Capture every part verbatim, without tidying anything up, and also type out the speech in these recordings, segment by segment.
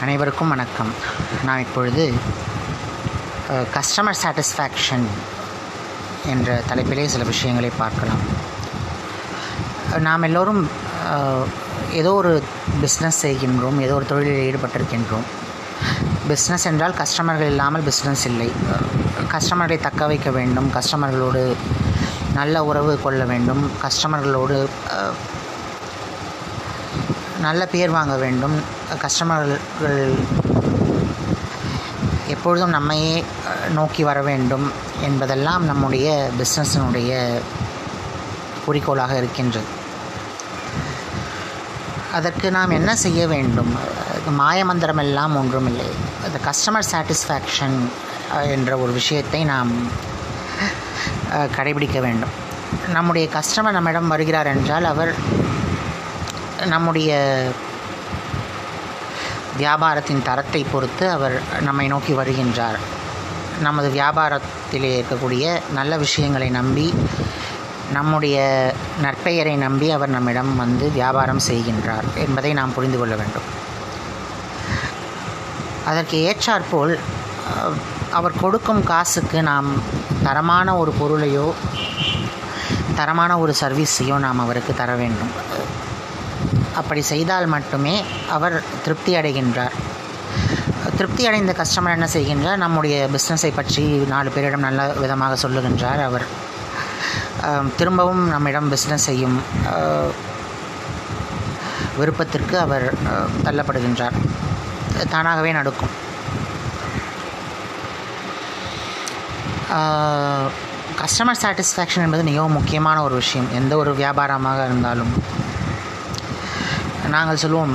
அனைவருக்கும் வணக்கம். நான் இப்பொழுது கஸ்டமர் சாட்டிஸ்ஃபேக்ஷன் என்ற தலைப்பிலே சில விஷயங்களை பார்க்கலாம். நாம் எல்லோரும் ஏதோ ஒரு பிஸ்னஸ் செய்கின்றோம், ஏதோ ஒரு தொழிலில் ஈடுபட்டிருக்கின்றோம். பிஸ்னஸ் என்றால் கஸ்டமர்கள் இல்லாமல் பிஸ்னஸ் இல்லை. கஸ்டமர்களை தக்க வைக்க வேண்டும், கஸ்டமர்களோடு நல்ல உறவு கொள்ள வேண்டும், கஸ்டமர்களோடு நல்ல பேர் வாங்க வேண்டும், கஸ்டமர்கள் எப்பொழுதும் நம்மையே நோக்கி வர வேண்டும் என்பதெல்லாம் நம்முடைய பிஸ்னஸினுடைய குறிக்கோளாக இருக்கின்றது. அதற்கு நாம் என்ன செய்ய வேண்டும்? மாயமந்திரம் எல்லாம் ஒன்றுமில்லை. அந்த கஸ்டமர் சாட்டிஸ்ஃபேக்ஷன் என்ற ஒரு விஷயத்தை நாம் கடைபிடிக்க வேண்டும். நம்முடைய கஸ்டமர் நம்மிடம் வருகிறார் என்றால் அவர் நம்முடைய வியாபாரத்தின் தரத்தை பொறுத்து அவர் நம்மை நோக்கி வருகின்றார். நமது வியாபாரத்திலே இருக்கக்கூடிய நல்ல விஷயங்களை நம்பி, நம்முடைய நற்பெயரை நம்பி அவர் நம்மிடம் வந்து வியாபாரம் செய்கின்றார் என்பதை நாம் புரிந்து கொள்ள வேண்டும். அதற்கு ஏற்றாற்போல் அவர் கொடுக்கும் காசுக்கு நாம் தரமான ஒரு பொருளையோ தரமான ஒரு சர்வீஸையோ நாம் அவருக்கு தர வேண்டும். அப்படி செய்தால் மட்டுமே அவர் திருப்தி அடைகின்றார். திருப்தி அடைந்த கஸ்டமர் என்ன செய்கின்றார்? நம்முடைய பிஸ்னஸை பற்றி நாலு பேரிடம் நல்ல விதமாக சொல்லுகின்றார். அவர் திரும்பவும் நம்மிடம் பிஸ்னஸ் செய்யும் விருப்பத்திற்கு அவர் தள்ளப்படுகின்றார். தானாகவே நடக்கும். கஸ்டமர் சாட்டிஸ்ஃபேக்ஷன் என்பது மிகவும் முக்கியமான ஒரு விஷயம். எந்த ஒரு வியாபாரமாக இருந்தாலும் நாங்கள் சொல்லுவோம்,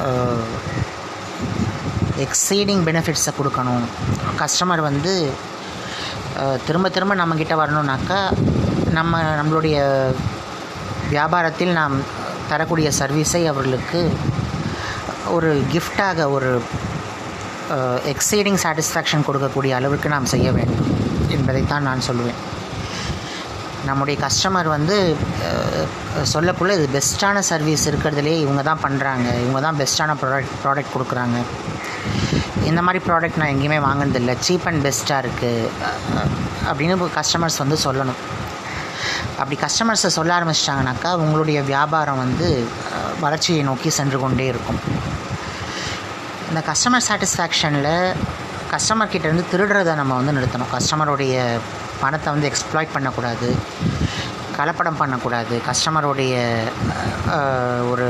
எக்ஸீடிங் பெனிஃபிட்ஸை கொடுக்கணும். கஸ்டமர் வந்து திரும்ப திரும்ப நம்மக்கிட்ட வரணுன்னாக்கா நம்ம நம்மளுடைய வியாபாரத்தில் நாம் தரக்கூடிய சர்வீஸை அவர்களுக்கு ஒரு கிஃப்டாக, ஒரு எக்ஸீடிங் சாட்டிஸ்ஃபேக்ஷன் கொடுக்கக்கூடிய அளவுக்கு நாம் செய்ய வேண்டும் என்பதைத்தான் நான் சொல்லுவேன். நம்முடைய கஸ்டமர் வந்து சொல்லக்குள்ள இது பெஸ்ட்டான சர்வீஸ் இருக்கிறதுலே இவங்க தான் பண்ணுறாங்க, இவங்க தான் பெஸ்ட்டான ப்ராடக்ட் ப்ராடக்ட் கொடுக்குறாங்க, இந்த மாதிரி ப்ராடக்ட் நான் எங்கேயுமே வாங்கினதில்லை, சீப் அண்ட் பெஸ்ட்டாக இருக்குது அப்படின்னு கஸ்டமர்ஸ் வந்து சொல்லணும். அப்படி கஸ்டமர்ஸை சொல்ல ஆரம்பிச்சிட்டாங்கனாக்கா உங்களுடைய வியாபாரம் வந்து வளர்ச்சியை நோக்கி சென்று கொண்டே இருக்கும். இந்த கஸ்டமர் சாட்டிஸ்ஃபேக்ஷனில் கஸ்டமர்கிட்டேருந்து திருடுறதை நம்ம வந்து நிறுத்தணும். கஸ்டமருடைய பணத்தை வந்து எக்ஸ்ப்ளாய்ட் பண்ணக்கூடாது, கலப்படம் பண்ணக்கூடாது, கஸ்டமருடைய ஒரு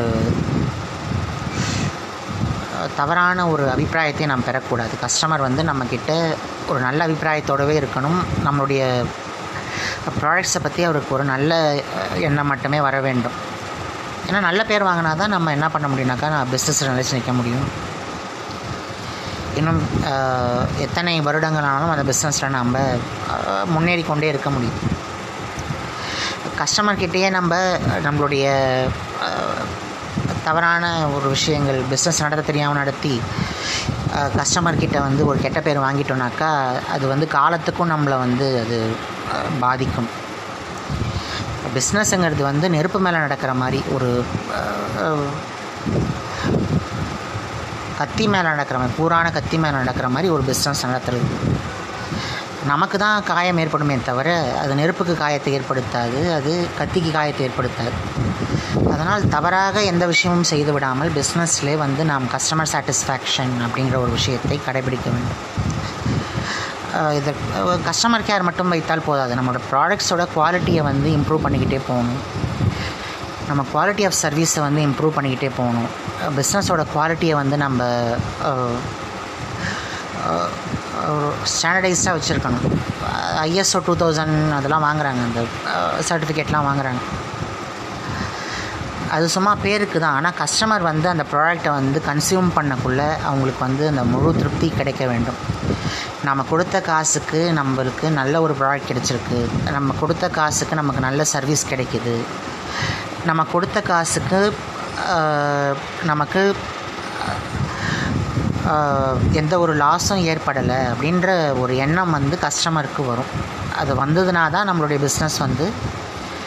தவறான ஒரு அபிப்பிராயத்தை நாம் பெறக்கூடாது. கஸ்டமர் வந்து நம்மக்கிட்ட ஒரு நல்ல அபிப்பிராயத்தோடவே இருக்கணும். நம்மளுடைய ப்ராடக்ட்ஸை பற்றி அவருக்கு ஒரு நல்ல எண்ணம் மட்டுமே வர வேண்டும். ஏன்னா நல்ல பேர் வாங்கினா தான் நம்ம என்ன பண்ண முடியும்னாக்கா நான் பிஸ்னஸ் நிலைச்சு நிற்க முடியும். இன்னும் எத்தனை வருடங்கள் ஆனாலும் அந்த பிஸ்னஸில் நம்ம முன்னேறி கொண்டே இருக்க முடியும். கஸ்டமர்கிட்டேயே நம்ம நம்மளுடைய தவறான ஒரு விஷயங்கள் பிஸ்னஸ் நடத்த தெரியாமல் நடத்தி கஸ்டமர்கிட்ட வந்து ஒரு கெட்ட பேர் வாங்கிட்டோம்னாக்கா அது வந்து காலத்துக்கும் நம்மளை வந்து அது பாதிக்கும். பிஸ்னஸ்ங்கிறது வந்து நெருப்பு மேலே நடக்கிற மாதிரி, ஒரு கத்தி மேலே நடக்கிற மாதிரி, பூரான கத்தி மேலே நடக்கிற மாதிரி ஒரு பிஸ்னஸ் நடத்துறது. நமக்கு தான் காயம் ஏற்படுமே தவிர அது நெருப்புக்கு காயத்தை ஏற்படுத்தாது, அது கத்திக்கு காயத்தை ஏற்படுத்தாது. அதனால் தவறாக எந்த விஷயமும் செய்து விடாமல் பிஸ்னஸ்லே வந்து நாம் கஸ்டமர் சாட்டிஸ்ஃபேக்ஷன் அப்படிங்கிற ஒரு விஷயத்தை கடைபிடிக்க வேண்டும். இது கஸ்டமர் கேர் மட்டும் வைத்தால் போதாது. நம்மளோட ப்ராடக்ட்ஸோட குவாலிட்டியை வந்து இம்ப்ரூவ் பண்ணிக்கிட்டே போகணும். நம்ம குவாலிட்டி ஆஃப் சர்வீஸை வந்து இம்ப்ரூவ் பண்ணிக்கிட்டே போகணும். பிஸ்னஸோட குவாலிட்டியை வந்து நம்ம ஸ்டாண்டர்டைஸ்டாக வச்சுருக்கணும். ஐஎஸ்ஓ டூ தௌசண்ட் அதெல்லாம் வாங்குகிறாங்க, அந்த சர்டிஃபிகேட்லாம் வாங்குகிறாங்க. அது சும்மா பேருக்கு தான். ஆனால் கஸ்டமர் வந்து அந்த ப்ராடக்டை வந்து கன்சியூம் பண்ணக்குள்ளே அவங்களுக்கு வந்து அந்த முழு திருப்தி கிடைக்க வேண்டும். நம்ம கொடுத்த காசுக்கு நம்மளுக்கு நல்ல ஒரு ப்ராடக்ட் கிடைச்சிருக்கு, நம்ம கொடுத்த காசுக்கு நமக்கு நல்ல சர்வீஸ் கிடைக்கிது, நம்ம கொடுத்த காசுக்கு நமக்கு எந்த ஒரு லாஸும் ஏற்படலை அப்படின்ற ஒரு எண்ணம் வந்து கஸ்டமருக்கு வரும். அது வந்ததுனா தான் நம்மளுடைய பிஸ்னஸ் வந்து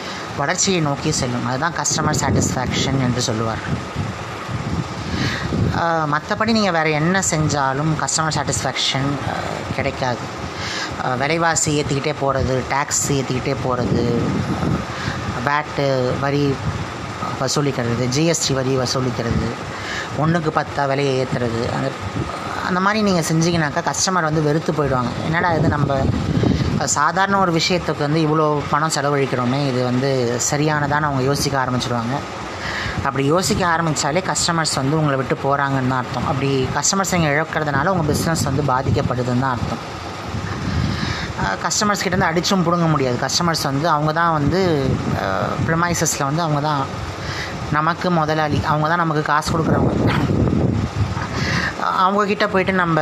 வளர்ச்சியை நோக்கி செல்லும். அதுதான் கஸ்டமர் சாட்டிஸ்ஃபேக்ஷன் என்று சொல்லுவார். மற்றபடி நீங்கள் வேறு என்ன செஞ்சாலும் கஸ்டமர் சாட்டிஸ்ஃபேக்ஷன் கிடைக்காது. விலைவாசி ஏற்றிக்கிட்டே போகிறது, டேக்ஸ் ஏற்றிக்கிட்டே போகிறது, வேட்டு வரி வசூலிக்கிறது, ஜிஎஸ்டி வரி வசூலிக்கிறது, ஒன்றுக்கு பத்தா விலையை ஏற்றுறது, அந்த அந்த மாதிரி நீங்கள் செஞ்சீங்கன்னாக்கா கஸ்டமர் வந்து வெறுத்து போயிடுவாங்க. என்னடா இது, நம்ம சாதாரண ஒரு விஷயத்துக்கு வந்து இவ்வளோ பணம் செலவழிக்கிறோமே, இது வந்து சரியானதான்னு அவங்க யோசிக்க ஆரம்பிச்சிடுவாங்க. அப்படி யோசிக்க ஆரம்பித்தாலே கஸ்டமர்ஸ் வந்து உங்களை விட்டு போகிறாங்கன்னு தான் அர்த்தம். அப்படி கஸ்டமர்ஸ் நீங்கள் இழக்கிறதுனால உங்கள் பிஸ்னஸ் வந்து பாதிக்கப்படுதுன்னு தான் அர்த்தம். கஸ்டமர்ஸ் கிட்டேருந்து அடிச்சும் பிடுங்க முடியாது. கஸ்டமர்ஸ் வந்து அவங்க தான் வந்து ப்ரிமைசஸில் வந்து அவங்க தான் நமக்கு முதலாளி, அவங்க தான் நமக்கு காசு கொடுக்குறவங்க. அவங்கக்கிட்ட போய்ட்டு நம்ம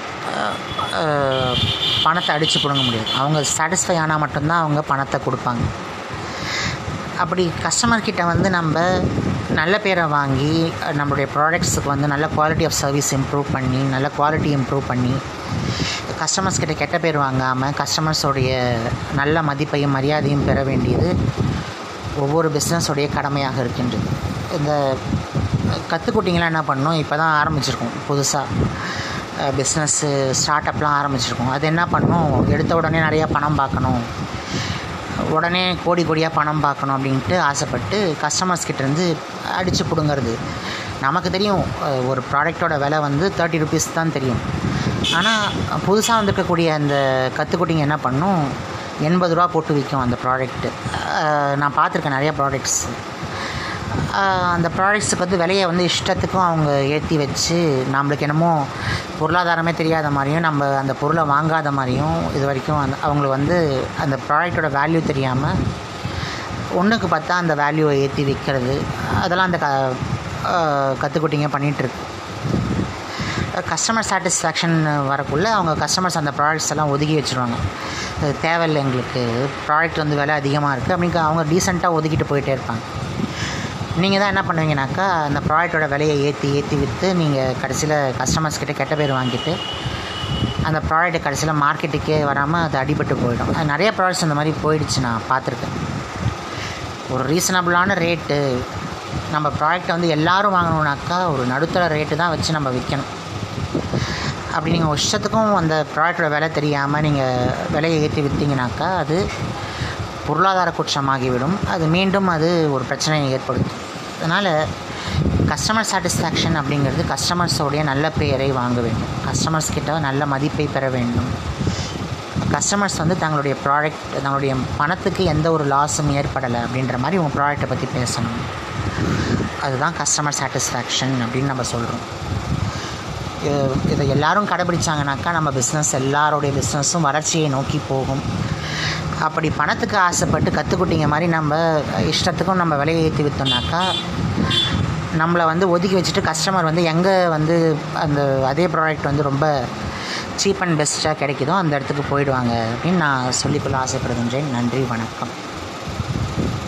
பணத்தை அடித்து பிடுங்க முடியாது. அவங்க சாட்டிஸ்ஃபை ஆனால் மட்டும்தான் அவங்க பணத்தை கொடுப்பாங்க. அப்படி கஸ்டமர்கிட்ட வந்து நம்ம நல்ல பேரை வாங்கி நம்மளுடைய ப்ராடக்ட்ஸுக்கு வந்து நல்ல குவாலிட்டி ஆஃப் சர்வீஸ் இம்ப்ரூவ் பண்ணி, நல்ல குவாலிட்டி இம்ப்ரூவ் பண்ணி, கஸ்டமர்ஸ் கிட்ட கெட்ட பேர் வாங்காமல் கஸ்டமர்ஸோடைய நல்ல மதிப்பையும் மரியாதையும் பெற வேண்டியது ஒவ்வொரு பிஸ்னஸோடைய கடமையாக இருக்கின்றது. இந்த கற்றுக்குட்டிங்களாம் என்ன பண்ணணும், இப்போ தான் ஆரம்பிச்சிருக்கோம் புதுசாக பிஸ்னஸ்ஸு ஸ்டார்ட் அப்லாம் ஆரம்பிச்சிருக்கோம். அது என்ன பண்ணணும், எடுத்த உடனே நிறையா பணம் பார்க்கணும், உடனே கோடி கோடியாக பணம் பார்க்கணும் அப்படின்ட்டு ஆசைப்பட்டு கஸ்டமர்ஸ் கிட்டேருந்து அடித்து பிடுங்கிறது. நமக்கு தெரியும் ஒரு ப்ராடக்டோட விலை வந்து தேர்ட்டி ருபீஸ் தான் தெரியும். ஆனால் புதுசாக வந்துருக்கக்கூடிய அந்த கற்றுக்குட்டிங்க என்ன பண்ணும், எண்பது ரூபா போட்டு விற்கும் அந்த ப்ராடக்ட்டு. நான் பார்த்துருக்கேன் நிறையா ப்ராடக்ட்ஸ். அந்த ப்ராடக்ட்ஸுக்கு வந்து விலையை வந்து இஷ்டத்துக்கும் அவங்க ஏற்றி வச்சு நம்மளுக்கு என்னமோ பொருளாதாரமே தெரியாத மாதிரியும், நம்ம அந்த பொருளை வாங்காத மாதிரியும் இது வரைக்கும் அந்த அவங்களுக்கு வந்து அந்த ப்ராடக்டோட வேல்யூ தெரியாமல் ஒன்றுக்கு பார்த்தா அந்த வேல்யூவை ஏற்றி விற்கிறது, அதெல்லாம் அந்த க கற்றுக்குட்டிங்க பண்ணிகிட்ருக்கு. கஸ்டமர் சாட்டிஸ்ஃபேக்ஷன் வரக்குள்ளே அவங்க கஸ்டமர்ஸ் அந்த ப்ராடக்ட்ஸ் எல்லாம் ஒதுக்கி வச்சுருவாங்க. அது தேவையில்லை, எங்களுக்கு ப்ராடக்ட் வந்து விலை அதிகமாக இருக்குது அப்படின்னு அவங்க டீசெண்டாக ஒதுக்கிட்டு போயிட்டே இருப்பாங்க. நீங்கள் தான் என்ன பண்ணுவீங்கனாக்கா அந்த ப்ராடக்டோட விலையை ஏற்றி ஏற்றி விற்று நீங்கள் கடைசியில் கஸ்டமர்ஸ் கிட்டே கெட்ட பேர் வாங்கிட்டு அந்த ப்ராடக்ட்டை கடைசியில் மார்க்கெட்டுக்கே வராமல் அது அடிபட்டு போயிடும். அது நிறைய ப்ராடக்ட்ஸ் அந்த மாதிரி போயிடுச்சு, நான் பார்த்துருக்கேன். ஒரு ரீசனபிளான ரேட்டு நம்ம ப்ராடக்டை வந்து எல்லோரும் வாங்கணுன்னாக்கா ஒரு நடுத்தர ரேட்டு தான் வச்சு நம்ம விற்கணும். அப்படி நீங்கள் இஷ்டத்துக்கும் அந்த ப்ராடக்டோட விலை தெரியாமல் நீங்கள் விலையை ஏற்றி விற்றீங்கனாக்கா அது பொருளாதார குற்றமாகிவிடும். அது மீண்டும் அது ஒரு பிரச்சனையை ஏற்படுத்தும். அதனால் கஸ்டமர் சாட்டிஸ்ஃபேக்ஷன் அப்படிங்கிறது கஸ்டமர்ஸோடைய நல்ல பெயரை வாங்க வேண்டும், கஸ்டமர்ஸ் கிட்ட நல்ல மதிப்பை பெற வேண்டும். கஸ்டமர்ஸ் வந்து தங்களுடைய ப்ராடக்ட் தங்களுடைய பணத்துக்கு எந்த ஒரு லாஸும் ஏற்படலை அப்படின்ற மாதிரி உங்கள் ப்ராடக்டை பற்றி பேசணும். அதுதான் கஸ்டமர் சாட்டிஸ்ஃபேக்ஷன் அப்படின்னு நம்ம சொல்கிறோம். இதை எல்லோரும் கடைபிடிச்சாங்கனாக்கா நம்ம பிஸ்னஸ் எல்லாரோடைய பிஸ்னஸும் வளர்ச்சியை நோக்கி போகும். அப்படி பணத்துக்கு ஆசைப்பட்டு கற்றுக்குட்டிங்க மாதிரி நம்ம இஷ்டத்துக்கும் நம்ம விலையை ஏற்றி விற்றோம்னாக்கா நம்மளை வந்து ஒதுக்கி வச்சுட்டு கஸ்டமர் வந்து எங்கே வந்து அந்த அதே ப்ராடக்ட் வந்து ரொம்ப சீப் அண்ட் பெஸ்ட்டாக கிடைக்குதோ அந்த இடத்துக்கு போயிடுவாங்க அப்படின்னு நான் சொல்லிக்கொள்ள ஆசைப்படுகின்றேன். நன்றி, வணக்கம்.